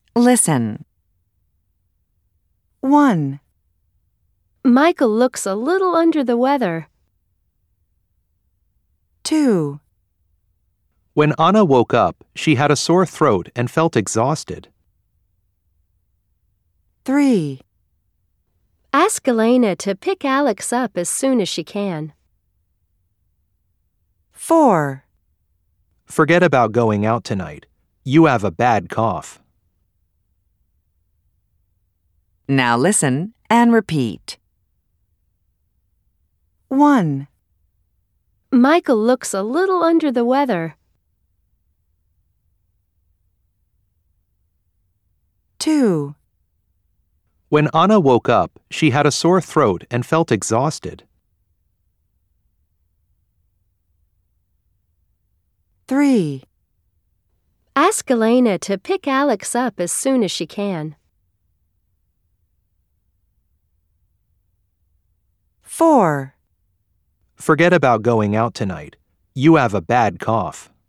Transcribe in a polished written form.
Listen. 1, Michael looks a little under the weather. 2, When Anna woke up, she had a sore throat and felt exhausted. 3, Ask Elena to pick Alex up as soon as she can. 4, Forget about going out tonight. You have a bad cough. Now listen and repeat. 1, Michael looks a little under the weather. 2, When Anna woke up, she had a sore throat and felt exhausted. 3, Ask Elena to pick Alex up as soon as she can. 4, Forget about going out tonight. You have a bad cough.